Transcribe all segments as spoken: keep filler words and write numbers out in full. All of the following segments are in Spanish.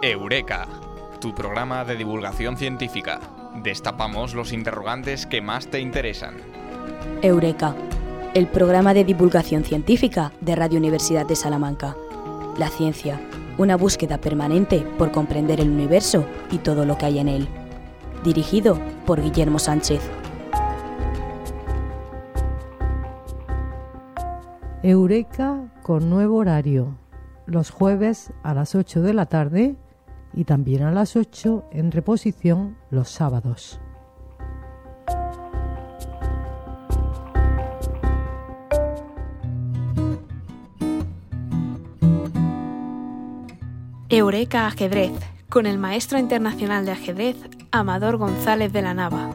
Eureka, tu programa de divulgación científica. Destapamos los interrogantes que más te interesan. Eureka, el programa de divulgación científica de Radio Universidad de Salamanca. La ciencia, una búsqueda permanente por comprender el universo y todo lo que hay en él. Dirigido por Guillermo Sánchez. Eureka con nuevo horario, los jueves a las ocho de la tarde y también a las ocho en reposición los sábados. Eureka Ajedrez, con el maestro internacional de ajedrez, Amador González de la Nava.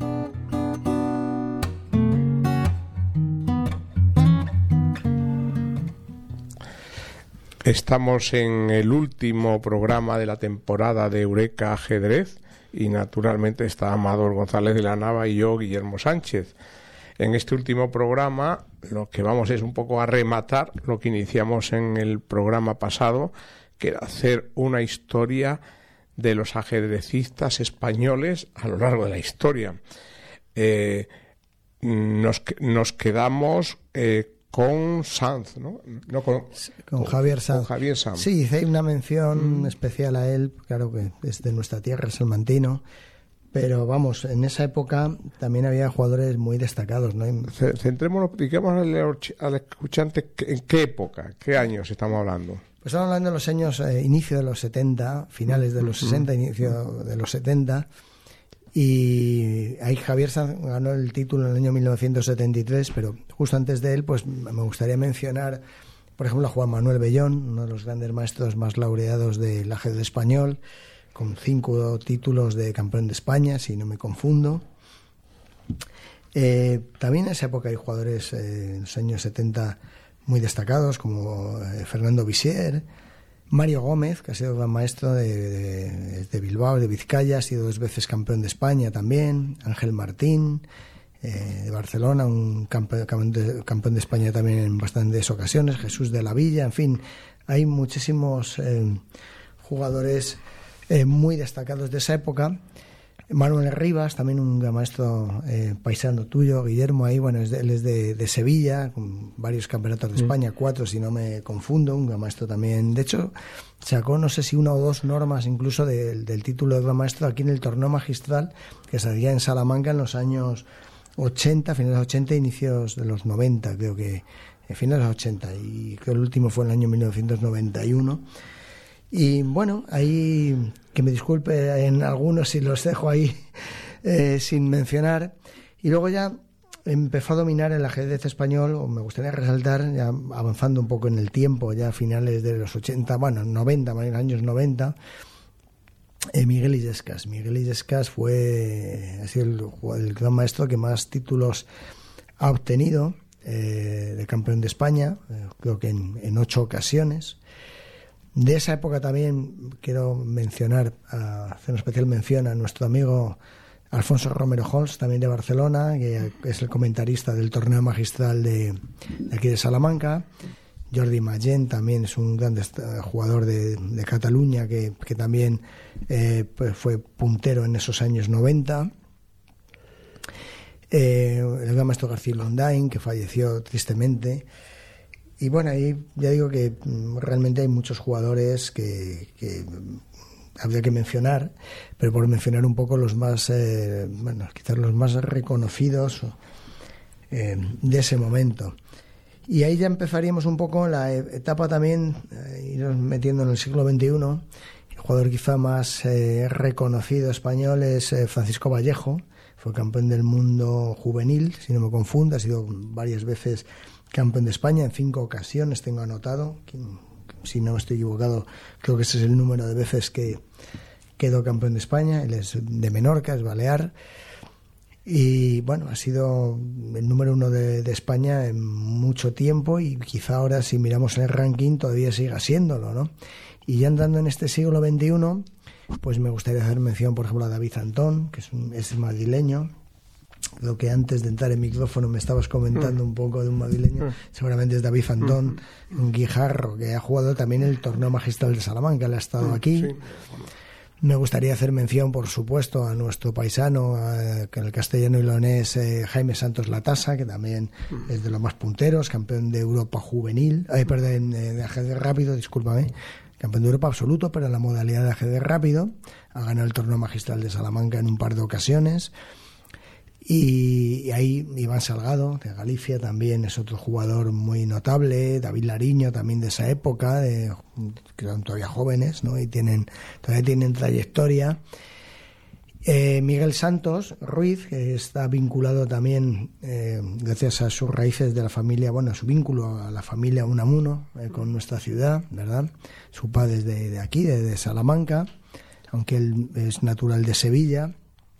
Estamos en el último programa de la temporada de Eureka Ajedrez y naturalmente está Amador González de la Nava y yo, Guillermo Sánchez. En este último programa lo que vamos es un poco a rematar lo que iniciamos en el programa pasado, que era hacer una historia de los ajedrecistas españoles a lo largo de la historia. Eh, nos, nos quedamos eh, con Sanz, ¿no? no con, con, con Javier Sanz. Con Javier Sanz. Sí, hice una mención mm. especial a él, claro que es de nuestra tierra, es salmantino, pero vamos, en esa época también había jugadores muy destacados, ¿no? Centrémonos, digamos al, al escuchante, ¿en qué época, qué años estamos hablando? Pues estamos hablando de los años, eh, inicio de los setenta, finales de los sesenta, inicio de los setenta, y ahí Javier Sanz ganó el título en el año mil novecientos setenta y tres, pero justo antes de él pues me gustaría mencionar, por ejemplo, a Juan Manuel Bellón, uno de los grandes maestros más laureados del ajedrez español, con cinco títulos de campeón de España, si no me confundo. Eh, también en esa época hay jugadores eh, en los años setenta muy destacados, como eh, Fernando Vissier, Mario Gómez, que ha sido gran maestro de, de, de Bilbao, de Vizcaya, ha sido dos veces campeón de España también, Ángel Martín, eh, de Barcelona, un campeón, campeón, de, campeón de España también en bastantes ocasiones, Jesús de la Villa, en fin, hay muchísimos eh, jugadores eh, muy destacados de esa época. Manuel Rivas, también un gran maestro eh, paisano tuyo, Guillermo, ahí, bueno, es de, él es de, de Sevilla, con varios campeonatos de España, cuatro si no me confundo, un gran maestro también. De hecho, sacó no sé si una o dos normas incluso de, del título de gran maestro aquí en el torneo magistral que se hacía en Salamanca en los años ochenta, finales de los ochenta, inicios de los noventa, creo que, eh, finales de los ochenta, y creo que el último fue en el año mil novecientos noventa y uno. Y bueno, ahí que me disculpe en algunos si los dejo ahí eh, sin mencionar. Y luego ya empezó a dominar el ajedrez español, o me gustaría resaltar, ya avanzando un poco en el tiempo, ya a finales de los ochenta, bueno, noventa, en los años noventa, eh, Miguel Illescas. Miguel Illescas fue, ha sido el, el gran maestro que más títulos ha obtenido eh, de campeón de España, eh, creo que en, en ocho ocasiones. De esa época también quiero mencionar, a, hacer una especial mención a nuestro amigo Alfonso Romero Holz, también de Barcelona, que es el comentarista del torneo magistral de, de aquí de Salamanca. Jordi Magén también es un gran jugador de, de Cataluña, que, que también eh, pues fue puntero en esos años noventa. Eh, el gran maestro García Londain, que falleció tristemente. Y bueno, ahí ya digo que realmente hay muchos jugadores que, que habría que mencionar, pero por mencionar un poco los más, eh, bueno, quizás los más reconocidos eh, de ese momento. Y ahí ya empezaríamos un poco la etapa también, eh, irnos metiendo en el siglo veintiuno. El jugador quizá más eh, reconocido español es eh, Francisco Vallejo, fue campeón del mundo juvenil, si no me confundo, ha sido varias veces campeón de España en cinco ocasiones, tengo anotado, si no estoy equivocado, creo que ese es el número de veces que quedó campeón de España. Él es de Menorca, es balear, y bueno, ha sido el número uno de, de España en mucho tiempo, y quizá ahora si miramos el ranking todavía siga siéndolo, ¿no? Y ya andando en este siglo veintiuno, pues me gustaría hacer mención, por ejemplo, a David Antón, que es, un, es madrileño, lo que antes de entrar en micrófono me estabas comentando un poco de un madrileño, seguramente es David Antón, un guijarro que ha jugado también el torneo magistral de Salamanca, él ha estado aquí. Me gustaría hacer mención, por supuesto, a nuestro paisano, a, que el castellano y leonés eh, Jaime Santos Latasa, que también es de los más punteros, campeón de Europa juvenil, eh, perdón, de, de ajedrez rápido, discúlpame, campeón de Europa absoluto, pero en la modalidad de ajedrez rápido, ha ganado el torneo magistral de Salamanca en un par de ocasiones. Y, y ahí Iván Salgado, de Galicia, también es otro jugador muy notable. David Lariño, también de esa época, de, que son todavía jóvenes, ¿no? Y tienen, todavía tienen trayectoria. Eh, Miguel Santos Ruiz, que está vinculado también, eh, gracias a sus raíces de la familia, bueno, a su vínculo a la familia Unamuno, eh, con nuestra ciudad, ¿verdad? Su padre es de, de aquí, de, de Salamanca, aunque él es natural de Sevilla.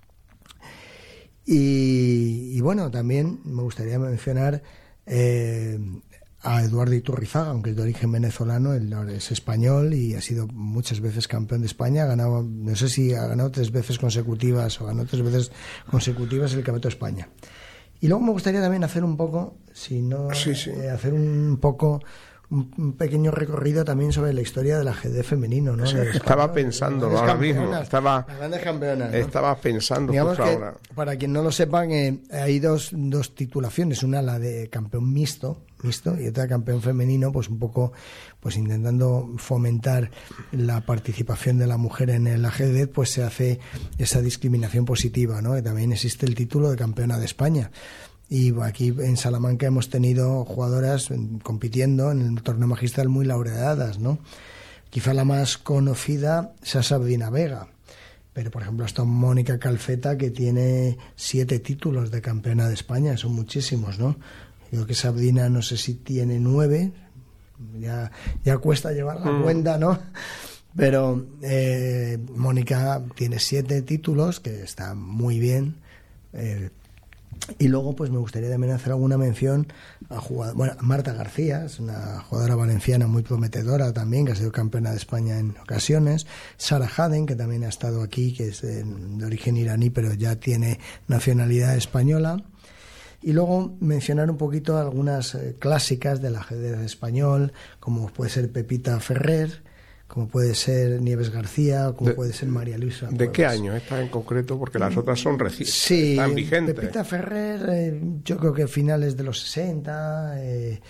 Y, y bueno, también me gustaría mencionar eh, a Eduardo Iturrizaga, aunque es de origen venezolano, él es español y ha sido muchas veces campeón de España, ha ganado, no sé si ha ganado tres veces consecutivas o ganó tres veces consecutivas el Campeonato de España. Y luego me gustaría también hacer un poco, si no, sí, sí. Eh, hacer un poco... un pequeño recorrido también sobre la historia del ajedrez femenino, ¿no? Sí, estaba pensando ahora mismo, estaba, campeonas, ¿no? estaba pensando Digamos justo que, ahora. Para quien no lo sepa, eh, hay dos, dos titulaciones, una la de campeón mixto, mixto y otra campeón femenino, pues un poco pues intentando fomentar la participación de la mujer en el ajedrez, pues se hace esa discriminación positiva, ¿no? Y también existe el título de campeona de España. Y aquí en Salamanca hemos tenido jugadoras compitiendo en el torneo magistral muy laureadas, ¿no? Quizá la más conocida sea Sabrina Vega, pero por ejemplo está Mónica Calfeta, que tiene siete títulos de campeona de España, son muchísimos, ¿no? Creo que Sabrina no sé si tiene nueve, ya, ya cuesta llevar la mm. cuenta, ¿no? Pero eh, Mónica tiene siete títulos, que está muy bien. eh, Y luego pues me gustaría también hacer alguna mención a jugador, bueno, Marta García, es una jugadora valenciana muy prometedora también, que ha sido campeona de España en ocasiones. Sara Haden, que también ha estado aquí, que es de, de origen iraní, pero ya tiene nacionalidad española. Y luego mencionar un poquito algunas eh, clásicas del ajedrez español, como puede ser Pepita Ferrer, como puede ser Nieves García, como de, puede ser María Luisa. ¿De Cuevas. ¿Qué año esta en concreto? Porque las otras son recientes, sí, están vigentes. Pepita Ferrer, eh, yo creo que finales de los sesenta, eh,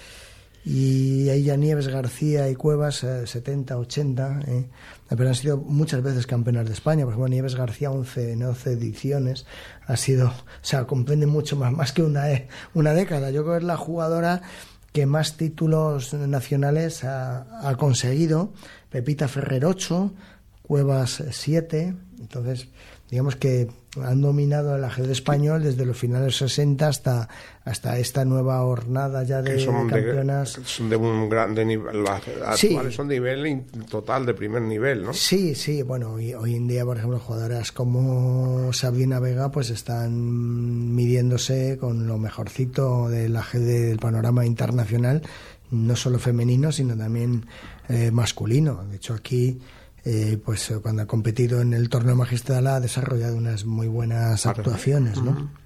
y ella Nieves García y Cuevas, eh, setenta, ochenta, eh, pero han sido muchas veces campeonas de España. Por ejemplo, Nieves García, once, once ediciones, ha sido, o sea, comprende mucho más, más que una, una década. Yo creo que es la jugadora que más títulos nacionales ha, ha conseguido. Pepita Ferrer ocho, Cuevas siete, entonces digamos que han dominado el ajedrez español desde los finales sesenta hasta hasta esta nueva hornada ya de, son de campeonas. De, son de un gran de nivel, las sí. actuales son de nivel total, de primer nivel, ¿no? Sí, sí, bueno, hoy, hoy en día, por ejemplo, jugadoras como Sabrina Vega pues están midiéndose con lo mejorcito del ajedrez del panorama internacional, no solo femenino, sino también eh, masculino. De hecho, aquí eh, pues cuando ha competido en el torneo magistral ha desarrollado unas muy buenas actuaciones, ¿no? Uh-huh.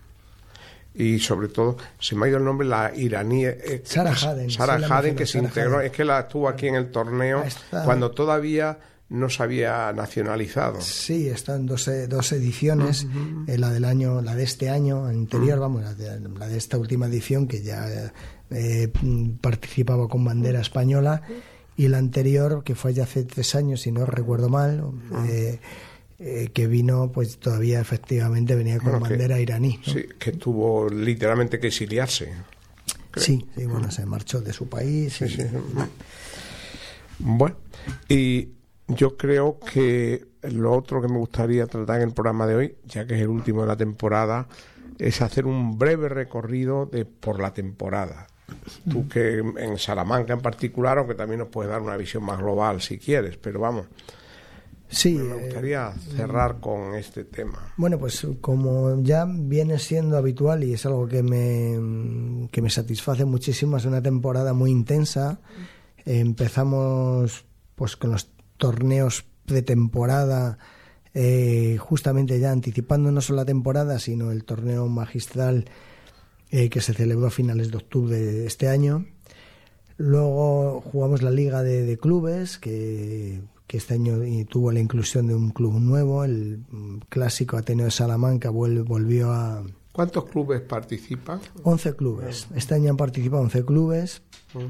Y sobre todo, se me ha ido el nombre, la iraní eh, Sara Haden, Sara Haden, que se integró, Haden. Es que la estuvo aquí en el torneo está... cuando todavía no se había nacionalizado. Sí, está en dos, dos ediciones, uh-huh. eh, la del año, la de este año anterior, uh-huh. vamos, la de, la de esta última edición, que ya eh, participaba con bandera española, y la anterior, que fue ya hace tres años, si no recuerdo mal, uh-huh. eh, eh, que vino, pues todavía efectivamente venía con bueno, bandera que, iraní, ¿no? Sí, que tuvo literalmente que exiliarse. Creo. Sí, sí, bueno, se marchó de su país. Sí, y... sí. Bueno, y yo creo que lo otro que me gustaría tratar en el programa de hoy, ya que es el último de la temporada, es hacer un breve recorrido de por la temporada. Tú que en Salamanca en particular, aunque también nos puedes dar una visión más global si quieres, pero vamos. Sí, me gustaría eh, cerrar con este tema. Bueno, pues como ya viene siendo habitual y es algo que me, que me satisface muchísimo, es una temporada muy intensa. Eh, empezamos pues con los torneos pretemporada eh, justamente ya anticipando no solo la temporada, sino el torneo magistral eh, que se celebró a finales de octubre de este año. Luego jugamos la Liga de, de Clubes, que, que este año tuvo la inclusión de un club nuevo, el clásico Ateneo de Salamanca vuelve, volvió a... ¿Cuántos clubes participan? once clubes. Este año han participado once clubes.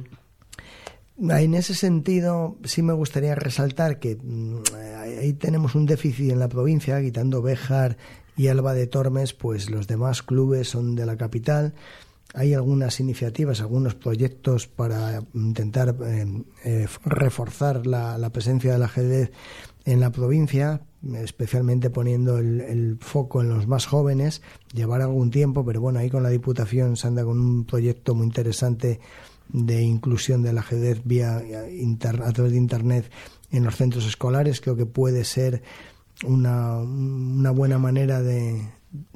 Mm. En ese sentido, sí me gustaría resaltar que mmm, ahí tenemos un déficit en la provincia, quitando Béjar y Alba de Tormes, pues los demás clubes son de la capital. Hay algunas iniciativas, algunos proyectos para intentar eh, eh, reforzar la, la presencia del ajedrez en la provincia, especialmente poniendo el, el foco en los más jóvenes. Llevará algún tiempo, pero bueno, ahí con la Diputación se anda con un proyecto muy interesante de inclusión del ajedrez vía inter, a través de Internet en los centros escolares. Creo que puede ser una, una buena manera de...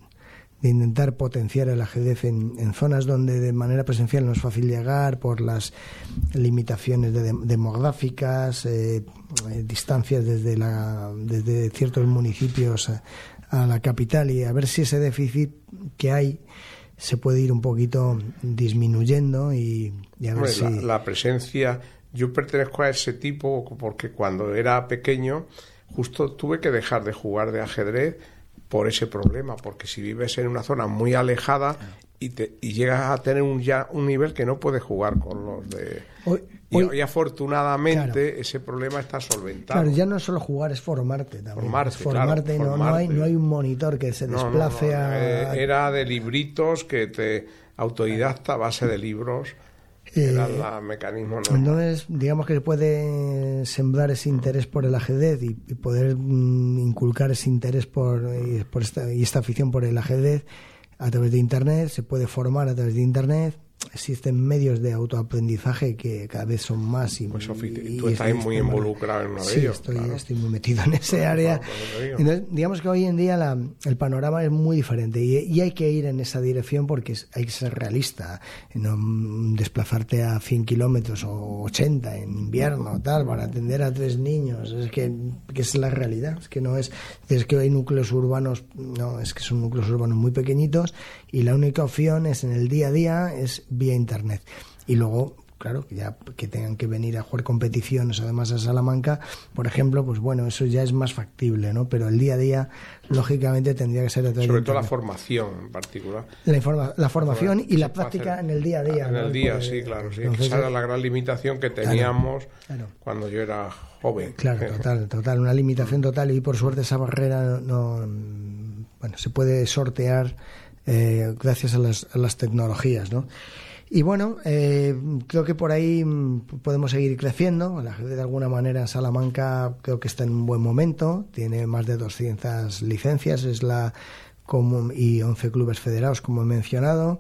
de intentar potenciar el ajedrez en, en zonas donde de manera presencial no es fácil llegar por las limitaciones de, de, demográficas, eh, eh, distancias desde, la, desde ciertos municipios a, a la capital, y a ver si ese déficit que hay se puede ir un poquito disminuyendo y, y a ver Hombre, si... La, la presencia, yo pertenezco a ese tipo porque cuando era pequeño justo tuve que dejar de jugar de ajedrez por ese problema, porque si vives en una zona muy alejada y, te, y llegas a tener un ya un nivel que no puedes jugar con los de... Hoy, y, hoy, y afortunadamente claro, ese problema está solventado. Claro, ya no es solo jugar, es formarte también. Formarte, es formarte, claro, no, formarte. No, hay, no hay un monitor que se desplace no, no, no. a... Eh, era de libritos que te autodidacta a base de libros. Eh, era el mecanismo normal. Entonces, digamos que se puede sembrar ese interés por el ajedrez y, y poder mm, inculcar ese interés por, y, por esta, y esta afición por el ajedrez a través de Internet. Se puede formar a través de Internet. Existen medios de autoaprendizaje que cada vez son más. Y, pues, Sofi, y, tú estás muy bueno, involucrado en uno de sí, ellos. Estoy, claro. estoy muy metido en ese área. Entonces, digamos que hoy en día la, el panorama es muy diferente y, y hay que ir en esa dirección porque es, hay que ser realista. No desplazarte a cien kilómetros o ochenta en invierno tal para atender a tres niños. Es que, que es la realidad. Es que no es, es que hay núcleos urbanos, no, es que son núcleos urbanos muy pequeñitos y la única opción es en el día a día es vía Internet. Y luego, claro, que ya que tengan que venir a jugar competiciones además a Salamanca, por ejemplo, pues bueno, eso ya es más factible, ¿no? Pero el día a día, lógicamente, tendría que ser a través sobre de todo Internet. La formación en particular. La, informa, la formación bueno, y la práctica hacer, en el día a día. En ¿no? el día, Porque, sí, claro. Sí. entonces, esa era la gran limitación que teníamos claro, claro. cuando yo era joven. Claro, total, total, una limitación total y por suerte esa barrera no, no bueno, se puede sortear eh, gracias a las, a las tecnologías, ¿no? Y bueno, eh, creo que por ahí podemos seguir creciendo. El ajedrez de alguna manera en Salamanca creo que está en un buen momento. Tiene más de doscientas licencias, es la como, y once clubes federados, como he mencionado.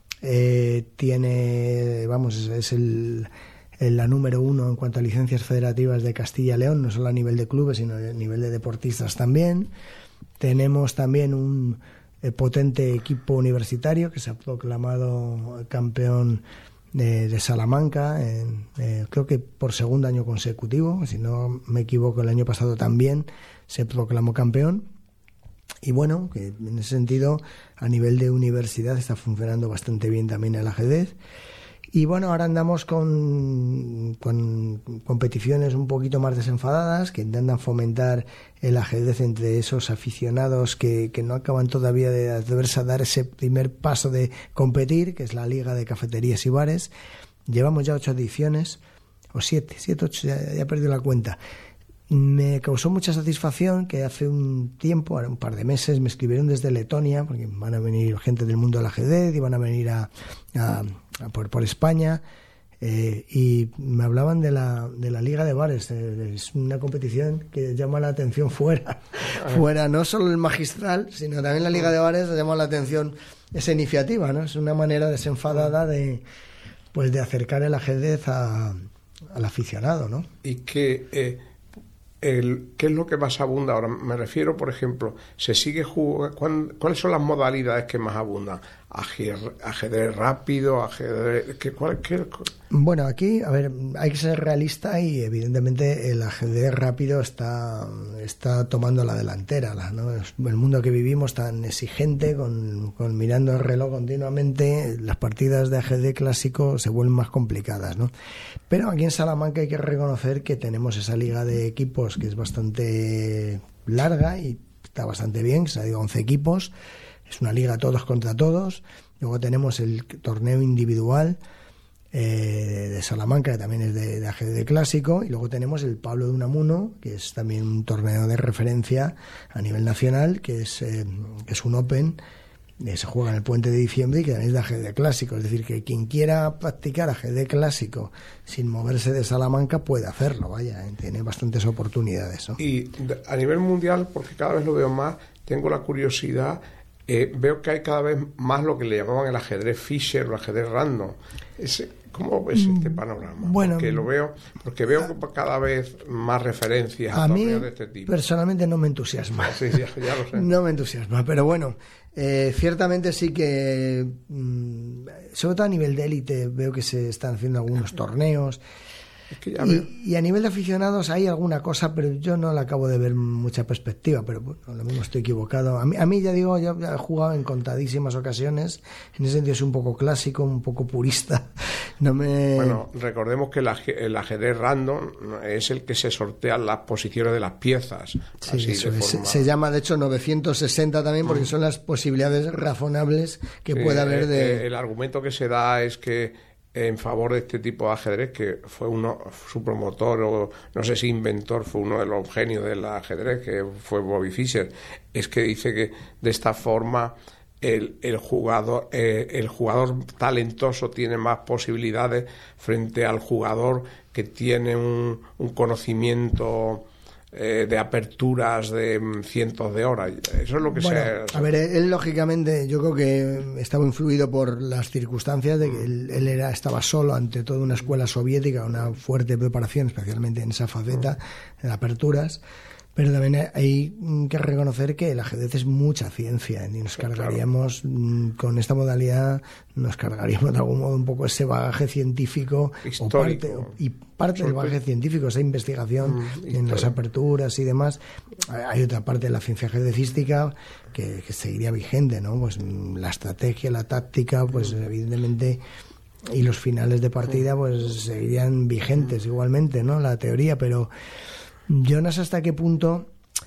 Eh, tiene, vamos, es, es el, el, la número uno en cuanto a licencias federativas de Castilla y León, no solo a nivel de clubes, sino a nivel de deportistas también. Tenemos también un potente equipo universitario que se ha proclamado campeón de, de Salamanca, en, eh, creo que por segundo año consecutivo, si no me equivoco el año pasado también se proclamó campeón. Y bueno, que en ese sentido a nivel de universidad está funcionando bastante bien también el ajedrez. Y bueno, ahora andamos con, con competiciones un poquito más desenfadadas que intentan fomentar el ajedrez entre esos aficionados que, que no acaban todavía de atreverse a dar ese primer paso de competir, que es la Liga de Cafeterías y Bares. Llevamos ya ocho ediciones, o siete, siete, ocho, ya, ya he perdido la cuenta. Me causó mucha satisfacción que hace un tiempo, un par de meses, me escribieron desde Letonia, porque van a venir gente del mundo del ajedrez y van a venir a, a, a por, por España, eh, y me hablaban de la, de la Liga de Bares. Eh, es una competición que llama la atención fuera, fuera, no solo el magistral, sino también la Liga de Bares llama la atención esa iniciativa, ¿no? Es una manera desenfadada de, pues, de acercar el ajedrez a, al aficionado, ¿no? Y que... Eh... El, ¿Qué es lo que más abunda ahora? Me refiero, por ejemplo, ¿se sigue jugando? ¿Cuáles son las modalidades que más abundan? ajedrez, ajedrez rápido, ajedrez... ¿qué, cuál, qué? Bueno, aquí, a ver, hay que ser realista y evidentemente el ajedrez rápido está, está tomando la delantera, ¿no? El mundo que vivimos tan exigente, con, con mirando el reloj continuamente, las partidas de ajedrez clásico se vuelven más complicadas, ¿no? Pero aquí en Salamanca hay que reconocer que tenemos esa liga de equipos que es bastante larga y está bastante bien, se ha ido once equipos, es una liga todos contra todos. Luego tenemos el torneo individual eh, de Salamanca, que también es de, de ajedrez clásico, y luego tenemos el Pablo de Unamuno, que es también un torneo de referencia a nivel nacional, que es, eh, que es un Open, eh, se juega en el Puente de Diciembre y que también es de ajedrez clásico. Es decir, que quien quiera practicar ajedrez clásico sin moverse de Salamanca puede hacerlo, vaya, eh, tiene bastantes oportunidades, ¿no? Y a nivel mundial, porque cada vez lo veo más, tengo la curiosidad... Eh, veo que hay cada vez más lo que le llamaban el ajedrez Fischer o el ajedrez random. Ese, ¿cómo ves este panorama? Bueno, porque lo veo, porque veo cada vez más referencias a, a torneos de este tipo. Personalmente no me entusiasma. Sí, ya, ya lo sé. No me entusiasma, pero bueno, eh, ciertamente sí que, mmm, sobre todo a nivel de élite, veo que se están haciendo algunos torneos. Es que ya veo. Y, y a nivel de aficionados hay alguna cosa, pero yo no la acabo de ver mucha perspectiva, pero bueno, lo mismo estoy equivocado. A mí, a mí ya digo, yo he jugado en contadísimas ocasiones, en ese sentido es un poco clásico, un poco purista. No me... Bueno, recordemos que el, el ajedrez random es el que se sortean las posiciones de las piezas. Sí, así eso de es. forma... Se, se llama de hecho novecientos sesenta también, porque son las posibilidades razonables que sí, puede haber de... El, el argumento que se da es que en favor de este tipo de ajedrez, que fue uno, su promotor o no sé si inventor, fue uno de los genios del ajedrez, que fue Bobby Fischer, es que dice que de esta forma el, el jugador eh, el jugador talentoso tiene más posibilidades frente al jugador que tiene un, un conocimiento eh, de aperturas de cientos de horas. Eso es lo que bueno, se... A ver, él lógicamente yo creo que estaba influido por las circunstancias de que él, él era estaba solo ante toda una escuela soviética, una fuerte preparación, especialmente en esa faceta de aperturas. Pero también hay que reconocer que el ajedrez es mucha ciencia y nos cargaríamos, claro, con esta modalidad, nos cargaríamos de algún modo un poco ese bagaje científico histórico, o parte, y parte del bagaje científico, esa investigación mm, en las aperturas y demás. Hay otra parte de la ciencia ajedrecística que, que seguiría vigente, ¿no? Pues la estrategia, la táctica, pues mm. evidentemente, y los finales de partida pues seguirían vigentes igualmente, ¿no? La teoría, pero yo no sé hasta qué punto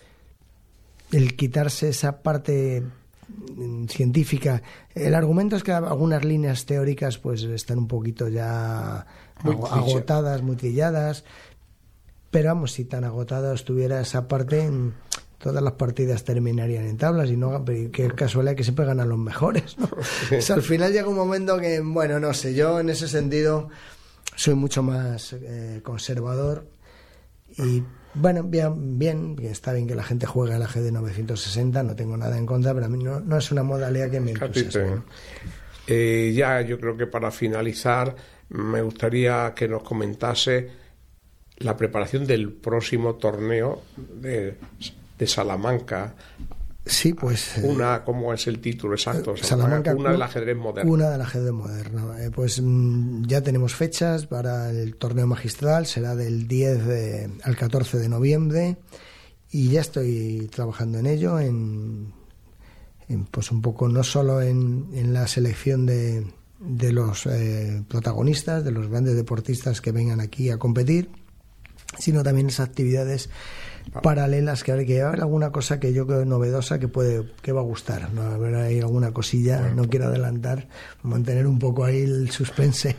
el quitarse esa parte científica. El argumento es que algunas líneas teóricas pues están un poquito ya muy agotadas, muy trilladas, pero vamos, si tan agotada estuviera esa parte, todas las partidas terminarían en tablas y no, qué casualidad que siempre ganan los mejores, ¿no? O sea, al final llega un momento que, bueno, no sé, yo en ese sentido soy mucho más eh, conservador y bueno, bien, bien, está bien que la gente juegue al ajedrez novecientos sesenta, no tengo nada en contra, pero a mí no, no es una modalidad que me entusiasme. Eh, ya, yo creo que para finalizar me gustaría que nos comentase la preparación del próximo torneo de, de Salamanca. Sí, pues... Una, ¿cómo es el título exacto? Salamanca, Salamanca una del ajedrez moderno. Una del ajedrez moderno. Eh, pues mm, ya tenemos fechas para el torneo magistral, será del diez de, al catorce de noviembre y ya estoy trabajando en ello, en, en pues un poco no solo en, en la selección de, de los eh, protagonistas, de los grandes deportistas que vengan aquí a competir, sino también esas actividades paralelas que hay que haber alguna cosa que yo creo novedosa que puede que va a gustar, no a ver ahí alguna cosilla, bueno, no quiero adelantar, mantener un poco ahí el suspense.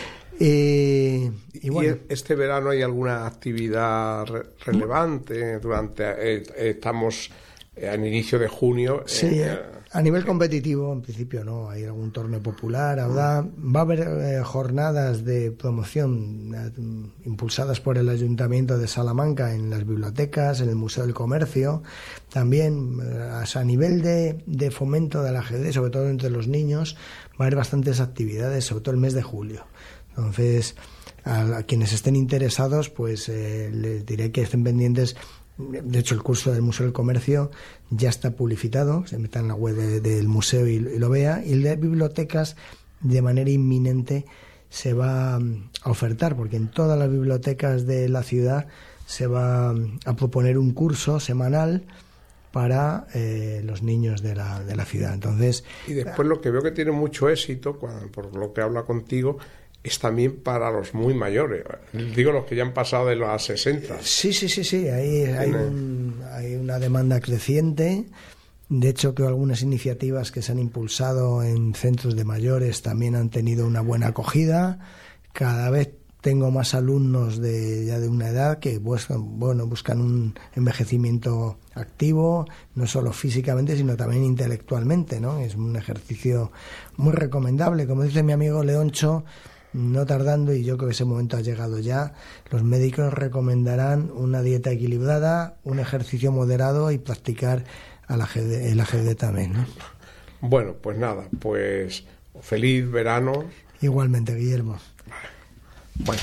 Eh, y bueno, ¿Y este verano hay alguna actividad re relevante durante eh, estamos al inicio de junio? Sí, eh, a nivel competitivo en principio no, hay algún torneo popular, habrá, va a haber eh, jornadas de promoción eh, impulsadas por el Ayuntamiento de Salamanca en las bibliotecas, en el Museo del Comercio, también eh, a nivel de, de fomento del ajedrez, sobre todo entre los niños, va a haber bastantes actividades, sobre todo el mes de julio. Entonces, a, a quienes estén interesados, pues eh, les diré que estén pendientes De hecho, el curso del Museo del Comercio ya está publicitado, se meta en la web de, del museo y, y lo vea, y el de bibliotecas de manera inminente se va a ofertar, porque en todas las bibliotecas de la ciudad se va a proponer un curso semanal para eh, los niños de la, de la ciudad. Entonces, y después lo que veo que tiene mucho éxito, cuando, por lo que habla contigo, es también para los muy mayores. Digo, los que ya han pasado de los sesenta. Sí, sí, sí, sí. Hay, hay, un, hay una demanda creciente. De hecho, que algunas iniciativas que se han impulsado en centros de mayores también han tenido una buena acogida. Cada vez tengo más alumnos de ya de una edad que buscan, bueno, buscan un envejecimiento activo, no solo físicamente, sino también intelectualmente, ¿no? Es un ejercicio muy recomendable. Como dice mi amigo Leoncho, no tardando, y yo creo que ese momento ha llegado ya, los médicos recomendarán una dieta equilibrada, un ejercicio moderado y practicar el ajedrez, el ajedrez también, ¿no? Bueno, pues nada, pues feliz verano. Igualmente, Guillermo. Bueno,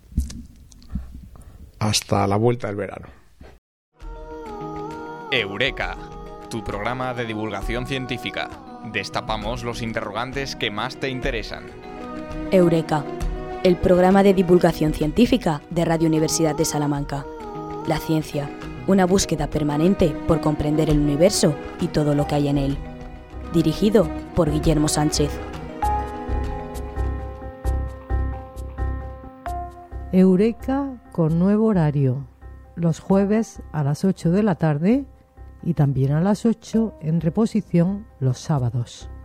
hasta la vuelta del verano. Eureka, tu programa de divulgación científica. Destapamos los interrogantes que más te interesan. Eureka, el programa de divulgación científica de Radio Universidad de Salamanca. La ciencia, una búsqueda permanente por comprender el universo y todo lo que hay en él. Dirigido por Guillermo Sánchez. Eureka con nuevo horario, los jueves a las ocho de la tarde y también a las ocho en reposición los sábados.